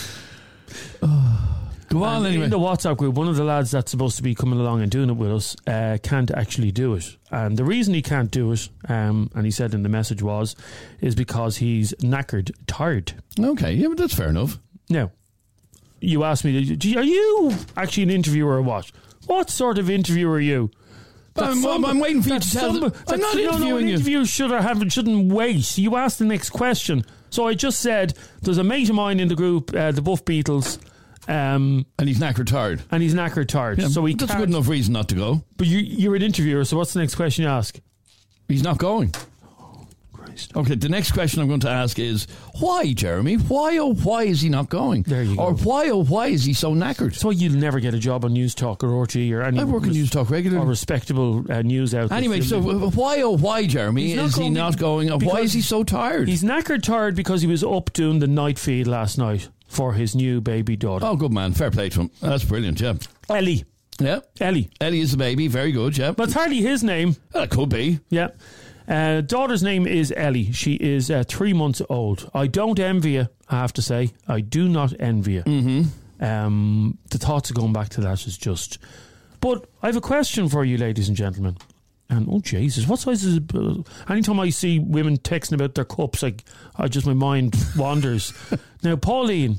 Go on anyway. In the WhatsApp group, one of the lads that's supposed to be coming along and doing it with us can't actually do it. And the reason he can't do it, and he said in the message is because he's knackered, tired. Okay, yeah, but that's fair enough. Now, you asked me, are you actually an interviewer or what? What sort of interviewer are you? I'm waiting for you to tell them. I'm not interviewing you. Interviewers shouldn't wait. You ask the next question. So I just said, there's a mate of mine in the group, the Buff Beatles. And he's knackered tired. Yeah, so that's a good enough reason not to go. But you're an interviewer, so what's the next question you ask? He's not going. Christ. Okay, the next question I'm going to ask is, why, Jeremy? Why, oh, why is he not going? There you go. Or why, oh, why is he so knackered? So you'll never get a job on News Talk or RTE or any... I work on News Talk regularly. Or respectable news outlet. Anyway, so why, oh, why, Jeremy, is he not going? Why is he so tired? He's knackered tired because he was up doing the night feed last night. for his new baby daughter. Oh, good man. Fair play to him. That's brilliant, yeah. Ellie. Yeah. Ellie. Ellie is the baby. Very good, yeah. But it's hardly his name. It could be. Yeah. Daughter's name is Ellie. She is 3 months old. I don't envy you, I have to say. I do not envy you. Mm-hmm. The thoughts of going back to that is just... But I have a question for you, ladies and gentlemen. And, oh, Jesus, what size is it? Anytime I see women texting about their cups, my mind wanders. Now, Pauline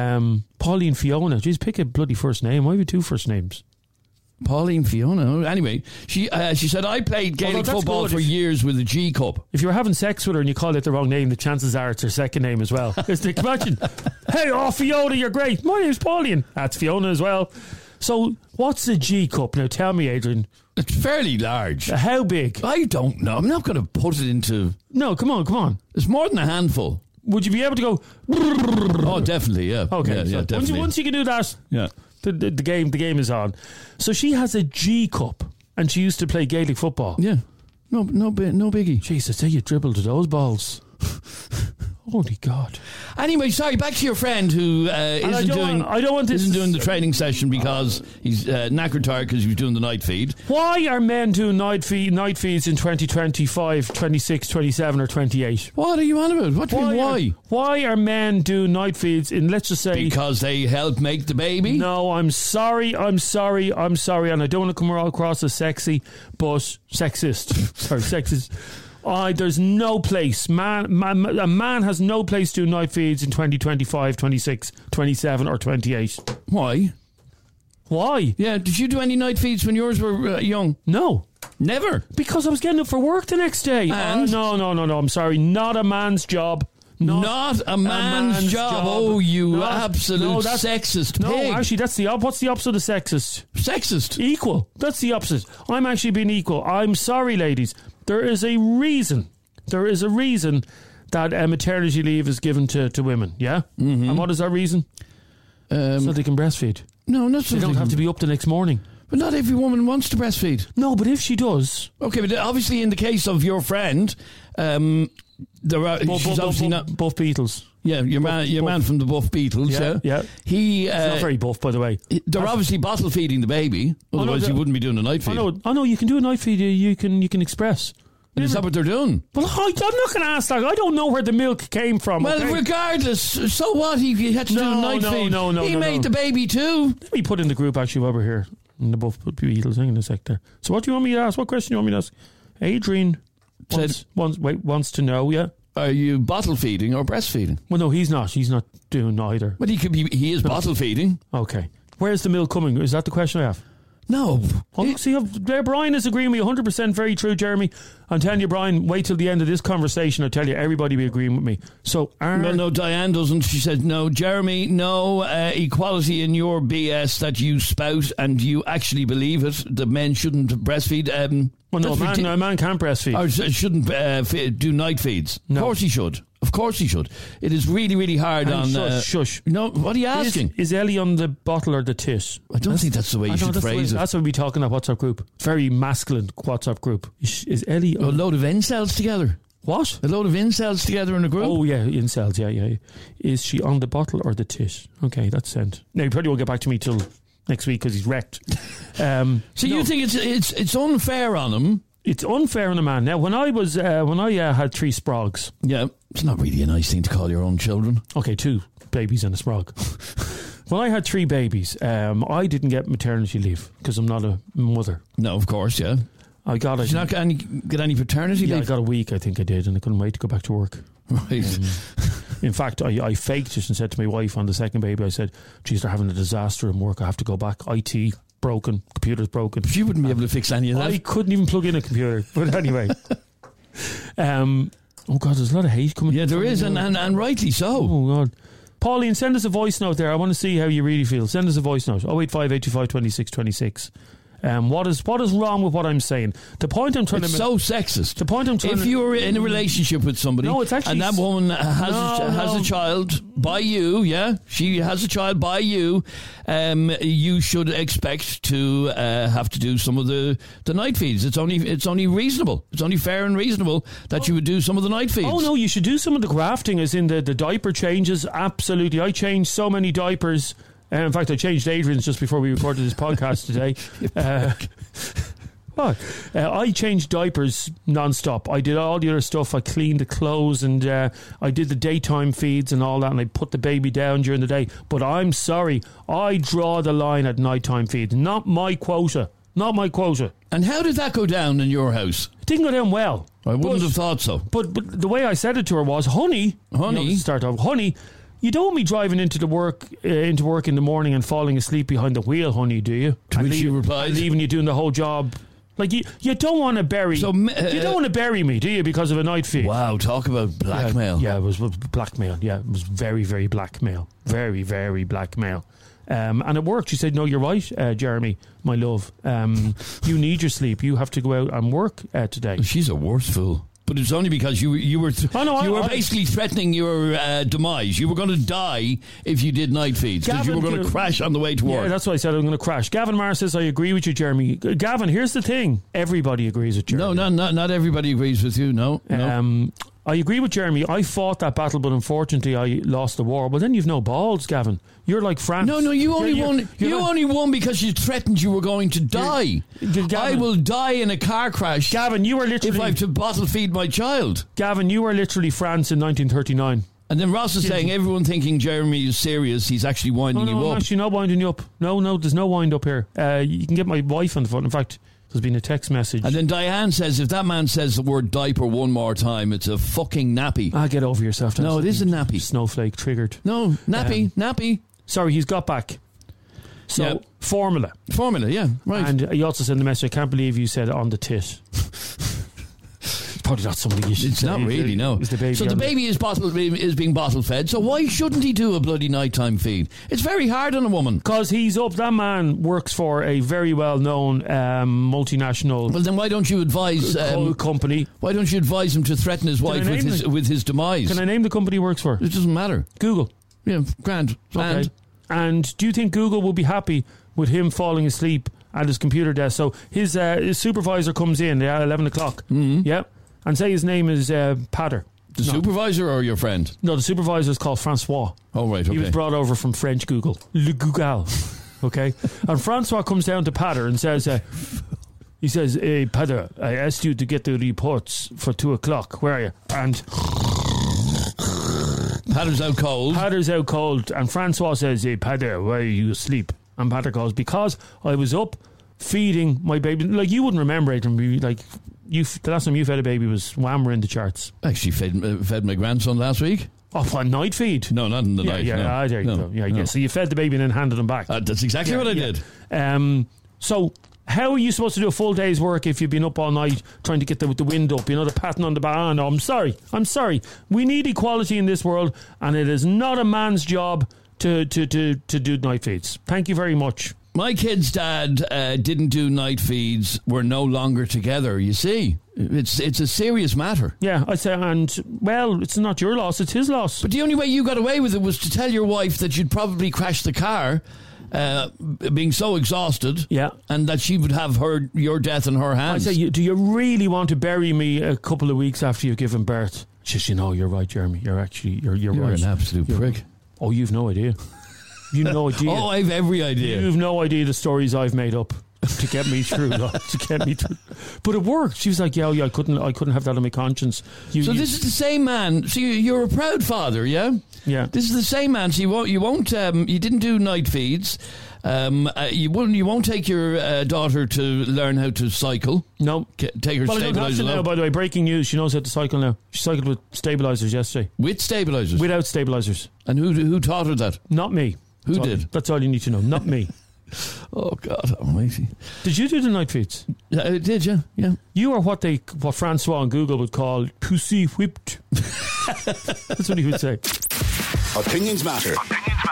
Fiona, geez, pick a bloody first name. Why have you 2 first names? Pauline Fiona. Anyway, she said, I played Gaelic football for years with a G Cup. If you were having sex with her and you called it the wrong name, the chances are it's her second name as well. Imagine, hey, Fiona, you're great. My name's Pauline. That's Fiona as well. So, what's a G Cup? Now, tell me, Adrian. It's fairly large. How big? I don't know. I'm not going to put it into... No, come on. It's more than a handful. Would you be able to go... Oh, definitely, yeah. Okay, yeah, definitely. Once you can do that, yeah. the game is on. So she has a G Cup, and she used to play Gaelic football. Yeah. No biggie. Jesus, say you dribbled to those balls. Holy God. Anyway, sorry, back to your friend who isn't doing the training session because he's knackered tired because he was doing the night feed. Why are men doing night feeds in 2025, 26, 27 or 28? What are you on about? What do you mean why? Why are men doing night feeds in, let's just say... Because they help make the baby? No, I'm sorry, and I don't want to come across as sexy, but sexist. Sorry, sexist. There's no place. A man has no place to do night feeds in 2025, 26, 27 or 28. Why? Yeah, did you do any night feeds when yours were young? No. Never? Because I was getting up for work the next day. And? No, I'm sorry. Not a man's job. Not a man's job. Oh, you absolute sexist pig. No, actually, that's what's the opposite of sexist? Sexist. Equal. That's the opposite. I'm actually being equal. I'm sorry, ladies. There is a reason that maternity leave is given to women, yeah? Mm-hmm. And what is that reason? So they can breastfeed. No, not so they don't have to be up the next morning. But not every woman wants to breastfeed. No, but if she does... Okay, but obviously in the case of your friend, there are... she's obviously not... Buff Beatles. Yeah, your man from the Buff Beatles, yeah. He's not very buff, by the way. They're obviously bottle feeding the baby, otherwise he wouldn't be doing a night feed. I know, you can do a night feed, you can express. Is that what they're doing? Well, I'm not going to ask that. I don't know where the milk came from. Well, okay? Regardless, so what? He had to do a night feed. No. He made the baby too. Let me put in the group actually while we're here in the Buff Beatles. Hang on a sec there. So what do you want me to ask? What question do you want me to ask? Adrian wants to know, yeah? Are you bottle feeding or breastfeeding? Well, no, he's not. He's not doing either. But he is bottle feeding. Okay. Where's the milk coming? Is that the question I have? No. Brian is agreeing with me 100% very true, Jeremy. I'm telling you, Brian, wait till the end of this conversation. I'll tell you, everybody will be agreeing with me. So, no, Diane doesn't. She said, no, Jeremy, no equality in your BS that you spout and you actually believe it. The men shouldn't breastfeed. Well, no, a man can't breastfeed. Or shouldn't do night feeds. No. Of course he should. It is really, really hard on... Shush. No, what are you asking? Is Ellie on the bottle or the tit? I don't think that's the way you should phrase it. That's what we talk in that WhatsApp group. Very masculine WhatsApp group. Is Ellie... A load of incels together. What? A load of incels together in a group? Oh, yeah, incels, yeah. Is she on the bottle or the tit? Okay, that's sent. Now, he probably won't get back to me till next week because he's wrecked. You think it's unfair on him? It's unfair on a man. Now, when I had 3 sprogs... Yeah, it's not really a nice thing to call your own children. Okay, 2 babies and a sprog. When I had 3 babies, I didn't get maternity leave because I'm not a mother. No, of course, yeah. I got Did you not get any paternity leave? Yeah, I got a week, I think I did, and I couldn't wait to go back to work. Right. In fact, I faked it and said to my wife on the second baby, I said, geez, they're having a disaster in work. I have to go back. IT broken, computer's broken. But you wouldn't be able to fix any of that. I couldn't even plug in a computer. But anyway. Oh God, there's a lot of hate coming. Yeah, there is, and rightly so. Oh God. Pauline, send us a voice note there. I want to see how you really feel. Send us a voice note. 085 825 26 26. What is wrong with what I'm saying? The point I'm trying It's to so sexist. The point I'm trying if to... you're in a relationship with somebody, No, it's actually... and that woman has a child by you, yeah, she has a child by you, you should expect to have to do some of the night feeds. It's only reasonable. It's only fair and reasonable that you would do some of the night feeds. Oh no, you should do some of the grafting, as in the diaper changes. Absolutely, I changed so many diapers. In fact, I changed Adrian's just before we recorded this podcast today. I changed diapers non-stop. I did all the other stuff. I cleaned the clothes and I did the daytime feeds and all that, and I put the baby down during the day. But I'm sorry, I draw the line at nighttime feeds. Not my quota. Not my quota. And how did that go down in your house? It didn't go down well. I wouldn't have thought so. But the way I said it to her was, honey, you don't want me driving into work in the morning and falling asleep behind the wheel, honey, do you? To which she replied, leaving you doing the whole job. Like you don't want to bury. You don't want to bury me, do you? Because of a night feed. Wow, talk about blackmail. Yeah, it was blackmail. Yeah, it was very, very blackmail. Very, very blackmail. And it worked. She said, "No, you're right, Jeremy, my love. You need your sleep. You have to go out and work today." She's a worse fool. But it's only because you were basically threatening your demise. You were going to die if you did night feeds, because you were going to crash on the way to work. Yeah, that's why I said I'm going to crash. Gavin Marr says, I agree with you, Jeremy. Gavin, here's the thing. Everybody agrees with Jeremy. No, not everybody agrees with you, no. I agree with Jeremy. I fought that battle, but unfortunately I lost the war. But then you've no balls, Gavin. You're like France. No, you only won. You only won because you threatened you were going to die. Gavin, I will die in a car crash. Gavin, you were literally... if I have to bottle feed my child. Gavin, you were literally France in 1939. And then Ross is saying, everyone thinking Jeremy is serious, he's actually winding you up. No, I'm actually not winding you up. No, there's no wind up here. You can get my wife on the phone. In fact, there's been a text message. And then Diane says, if that man says the word diaper one more time, it's a fucking nappy. Get over yourself. No, it is a nappy. Snowflake triggered. No, nappy. Sorry, he's got back. So, yep. Formula, yeah, right. And he also sent the message, I can't believe you said on the tit. It's probably not something you should It's say. not really, no. The baby is being bottle fed, so why shouldn't he do a bloody nighttime feed? It's very hard on a woman. Because he's up, that man works for a very well-known multinational... Well, then why don't you advise... company. Why don't you advise him to threaten his wife with his demise? Can I name the company he works for? It doesn't matter. Google. Yeah, grand. Okay. And do you think Google will be happy with him falling asleep at his computer desk? So his supervisor comes in at 11 o'clock. Mm-hmm. Yeah. And say his name is Patter. The supervisor or your friend? No, the supervisor is called Francois. Oh, right, okay. He was brought over from French Google. Le Google. Okay. And Francois comes down to Patter and says... he says, hey, Patter, I asked you to get the reports for 2 o'clock. Where are you? And... Patter's out cold. And Francois says, hey, Patter, why are you asleep? And Patter goes, because I was up feeding my baby. Like, you wouldn't remember it. Like, the last time you fed a baby was Whammer in the charts. I actually fed my grandson last week. Oh, a night feed? No, not in the night. Yeah, there you go. Yeah. So you fed the baby and then handed him back. That's exactly what I did. So... how are you supposed to do a full day's work if you've been up all night trying to get the wind up? The patting on the back. Oh, no, I'm sorry. We need equality in this world, and it is not a man's job to do night feeds. Thank you very much. My kid's dad didn't do night feeds. We're no longer together, you see. It's a serious matter. Yeah, I'd say, and, well, it's not your loss, it's his loss. But the only way you got away with it was to tell your wife that you'd probably crash the car... being so exhausted, and that she would have your death in her hands. I say, do you really want to bury me a couple of weeks after you've given birth? Just, you're right, Jeremy. You're right. You're an absolute prick. Oh, you've no idea. You've no idea. Oh, I've every idea. You've no idea the stories I've made up to get me through. But it worked. She was like, I couldn't have that on my conscience. This is the same man. So you're a proud father, yeah? Yeah. This is the same man. So you didn't do night feeds. You won't take your daughter to learn how to cycle. No. Take her stabilizer now, by the way, breaking news, she knows how to cycle now. She cycled with stabilizers yesterday. With stabilizers? Without stabilizers. And who taught her that? Not me. Who did? That's all you need to know. Not me. Oh, God almighty. Did you do the night feeds? I did, yeah. You are what Francois on Google would call pussy whipped. That's what he would say. Opinions Matter.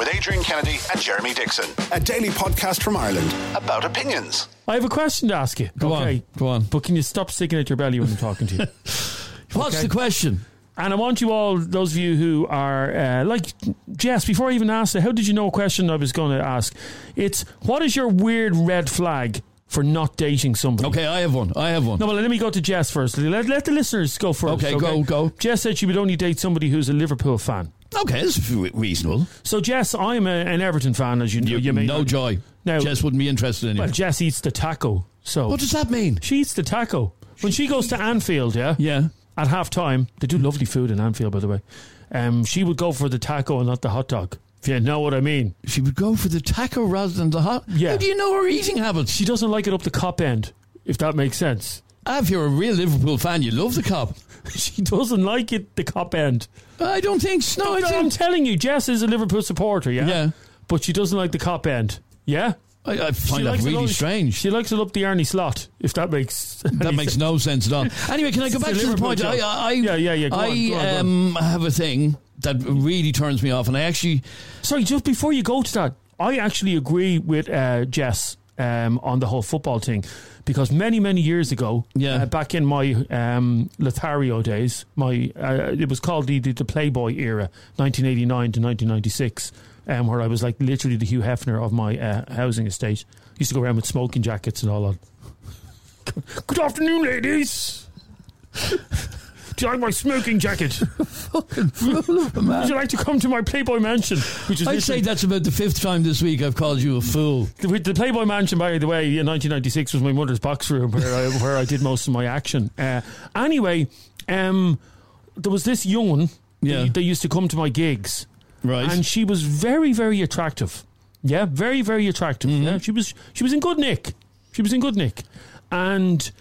with Adrian Kennedy and Jeremy Dixon. A daily podcast from Ireland about opinions. I have a question to ask you. Go on. But can you stop sticking out your belly when I'm talking to you? What's the question? And I want you all, those of you who are like Jess, before I even asked it, how did you know a question I was going to ask? It's, what is your weird red flag for not dating somebody? Okay, I have one. No, well, let me go to Jess first. Let the listeners go first. Okay, go. Jess said she would only date somebody who's a Liverpool fan. Okay, that's reasonable. So, Jess, I'm an Everton fan, as you know. You may no know. joy. Now, Jess wouldn't be interested in you. Well, Jess eats the taco. So what does that mean? She eats the taco. When she goes to Anfield, Yeah. at half time, they do lovely food in Anfield, by the way. She would go for the taco and not the hot dog, if you know what I mean. She would go for the taco rather than the hot. Yeah. How do you know her eating habits? She doesn't like it up the cop end, if that makes sense. If you're a real Liverpool fan, you love the cop. She doesn't like it, the cop end. I don't think so. No, I'm telling you, Jess is a Liverpool supporter, yeah? Yeah. But she doesn't like the cop end, yeah? I find that really strange. She likes it up the Arnie slot, if that makes That makes no sense at all. Anyway, can I go back to the point? Go on. I have a thing that really turns me off, and I actually... Sorry, just before you go to that, I actually agree with Jess on the whole football thing, because many years ago, back in my Lothario days, it was called the Playboy era, 1989 to 1996. Where I was like literally the Hugh Hefner of my housing estate. Used to go around with smoking jackets and all that. Good afternoon, ladies. Do you like my smoking jacket? Would you like to come to my Playboy mansion? I'd say that's about the 5th time this week I've called you a fool. The Playboy mansion, by the way, in 1996 was my mother's box room where I did most of my action. Anyway, there was this young one that used to come to my gigs. Right. And she was very, very attractive. Yeah, very, very attractive. Mm-hmm. Yeah, she was in good nick. And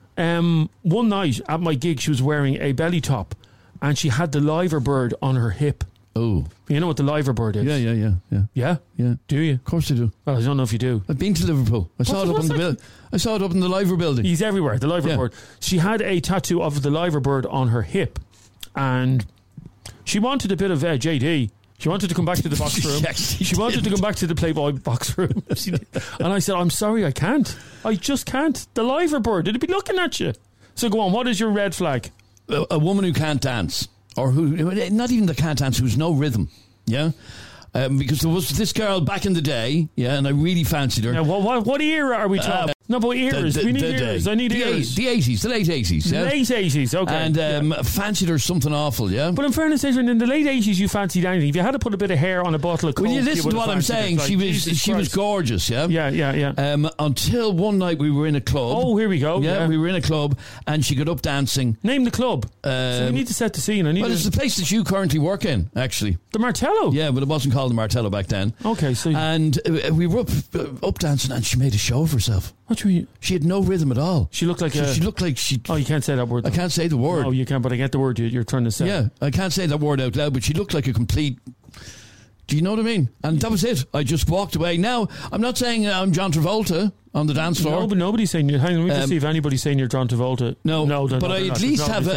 one night at my gig, she was wearing a belly top, and she had the liver bird on her hip. Oh, you know what the liver bird is? Yeah. Do you? Of course I do. Well, I don't know if you do. I've been to Liverpool. I saw it up in the liver building. He's everywhere. The liver bird. She had a tattoo of the liver bird on her hip, and she wanted a bit of JD. She wanted to come back to the box room. She wanted to come back to the Playboy box room. And I said, I'm sorry, I can't. I just can't. The liver bird, it'd be looking at you. So go on, what is your red flag? A woman who can't dance. Or who, not even that can't dance, who's no rhythm. Yeah? Because there was this girl back in the day, and I really fancied her. Now, what era are we talking about? No, but eras. We need eras. I need eras. The 80s, the late 80s. Yeah? Late 80s, okay. And fancied her something awful, yeah? But in fairness, Adrian, in the late 80s, you fancied anything. If you had to put a bit of hair on a bottle of Coke... Well, you listen to what I'm saying. She was gorgeous, yeah? Yeah. Until one night we were in a club. Oh, here we go. Yeah, we were in a club, and she got up dancing. Name the club. So we need to set the scene. It's the place that you currently work in, actually. The Martello? Yeah, but it wasn't called the Martello back then. Okay, so... And we were up dancing, and she made a show of herself. What do you mean? She had no rhythm at all. She looked like she looked like she... Oh, you can't say that word. I can't say the word. No, you can't, but I get the word you're trying to say. Yeah, I can't say that word out loud, but she looked like a complete... Do you know what I mean? And that was it. I just walked away. Now, I'm not saying I'm John Travolta on the dance floor. No, but nobody's saying you. Hang on, let me just see if anybody's saying you're John Travolta. No, but I at least have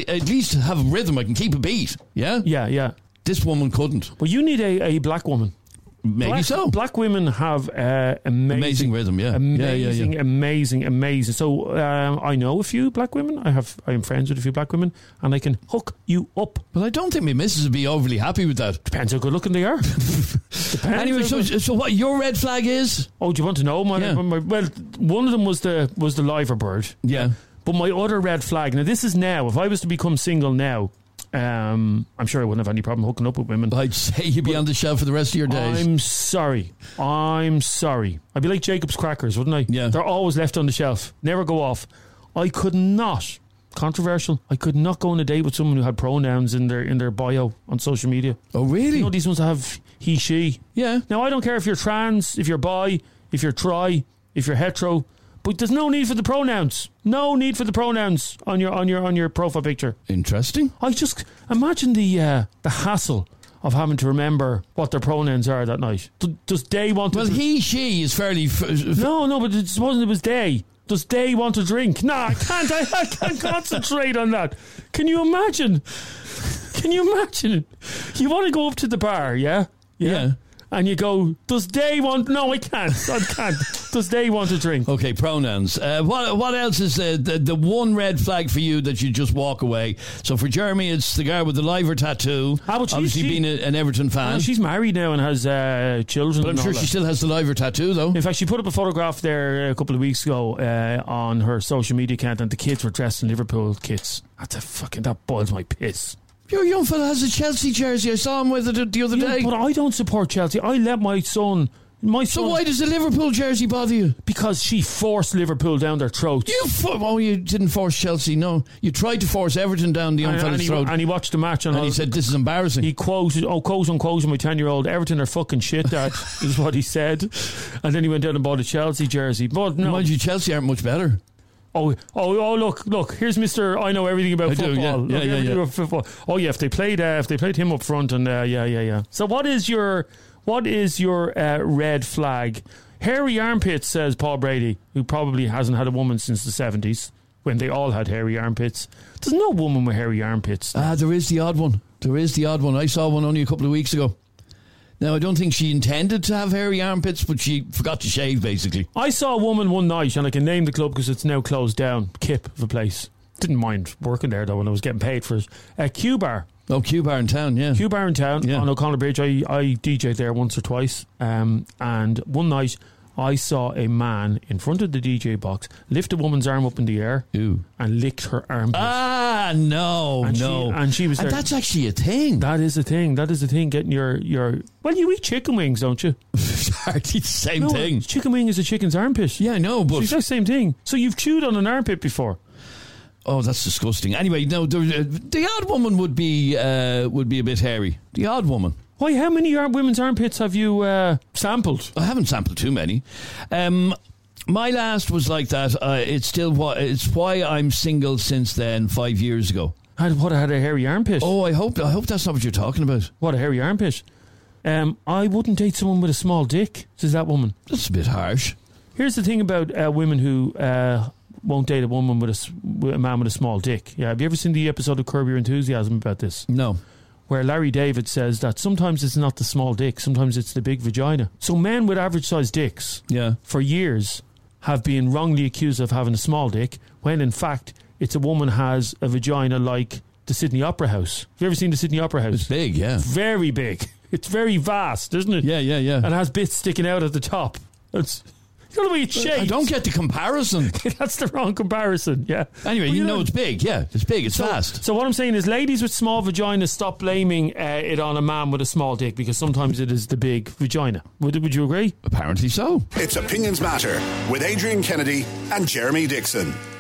a rhythm. I can keep a beat. Yeah? Yeah. This woman couldn't. Well, you need a black woman. Maybe so. Black women have amazing rhythm, yeah. Amazing. So I know a few black women. I am friends with a few black women, and I can hook you up. Well, I don't think my missus would be overly happy with that. Depends how good looking they are. Anyway, so what your red flag is? Oh, do you want to know? Well, one of them was the liver bird. Yeah. But my other red flag. Now, this is now. If I was to become single now. I'm sure I wouldn't have any problem hooking up with women. I'd say you'd be on the shelf for the rest of your days. I'm sorry. I'd be like Jacob's crackers, wouldn't I? Yeah. They're always left on the shelf. Never go off. I could not, controversial, I could not go on a date with someone who had pronouns in their bio on social media. Oh, really? You know these ones that have he, she. Yeah. Now, I don't care if you're trans, if you're bi, if you're tri, if you're hetero, but there's no need for the pronouns. No need for the pronouns on your profile picture. Interesting. I just imagine the hassle of having to remember what their pronouns are that night. Does they want to... Well, he, she is fairly... No, but supposing it was they. Does they want to drink? No, I can't. I can't concentrate on that. Can you imagine? You want to go up to the bar, yeah? Yeah. and you go, does they want... No, I can't. Does they want a drink? Okay, pronouns. What else is the one red flag for you that you just walk away? So for Jeremy, it's the guy with the liver tattoo. Obviously being an Everton fan. She's married now and has children. But I'm sure she still has the liver tattoo, though. In fact, she put up a photograph there a couple of weeks ago on her social media account, and the kids were dressed in Liverpool kits. That boils my piss. Your young fella has a Chelsea jersey. I saw him with it the other day. But I don't support Chelsea. I let my son... So why does the Liverpool jersey bother you? Because she forced Liverpool down their throats. You didn't force Chelsea, no. You tried to force Everton down the young fella's throat. And he watched the match and he said, this is embarrassing. He quoted, quote unquote, my 10-year-old, Everton are fucking shit, Dad, is what he said. And then he went down and bought a Chelsea jersey. But no. Mind you, Chelsea aren't much better. Oh! Look! Here's Mr. I know everything about football. Yeah. Football. Oh yeah, if they played him up front, and yeah. So what is your red flag? Hairy armpits, says Paul Brady, who probably hasn't had a woman since the 70s when they all had hairy armpits. There's no woman with hairy armpits. There is the odd one. I saw one only a couple of weeks ago. Now, I don't think she intended to have hairy armpits, but she forgot to shave, basically. I saw a woman one night, and I can name the club because it's now closed down. Kip of a place. Didn't mind working there, though, when I was getting paid for it. Q-Bar. Oh, Q-Bar in town, yeah. Q-Bar in town on O'Connell Bridge. I DJ'd there once or twice. And one night, I saw a man in front of the DJ box lift a woman's arm up in the air and licked her armpit. No. She was there. And that's actually a thing. That is a thing. Getting your well, you eat chicken wings, don't you? It's hardly the same thing. Chicken wing is a chicken's armpit. Yeah, I know, but it's the exact same thing. So you've chewed on an armpit before. Oh, that's disgusting. Anyway, no, the odd woman would be a bit hairy. The odd woman. Why? How many women's armpits have you sampled? I haven't sampled too many. My last was like that. It's why I'm single since then. 5 years ago. Had a hairy armpit? Oh, I hope that's not what you're talking about. What, a hairy armpit? I wouldn't date someone with a small dick, says that woman. That's a bit harsh. Here's the thing about women who won't date a woman with a man with a small dick. Yeah, have you ever seen the episode of Curb Your Enthusiasm about this? No. Where Larry David says that sometimes it's not the small dick, sometimes it's the big vagina. So men with average sized dicks for years have been wrongly accused of having a small dick, when in fact it's a woman has a vagina like the Sydney Opera House. Have you ever seen the Sydney Opera House? It's big, yeah. It's very big. It's very vast, isn't it? Yeah. And it has bits sticking out at the top. You know the way it's shaped. I don't get the comparison. That's the wrong comparison, yeah. Anyway, you know it's big, yeah. It's big, it's fast. So what I'm saying is, ladies with small vaginas, stop blaming it on a man with a small dick, because sometimes it is the big vagina. Would you agree? Apparently so. It's Opinions Matter with Adrian Kennedy and Jeremy Dixon.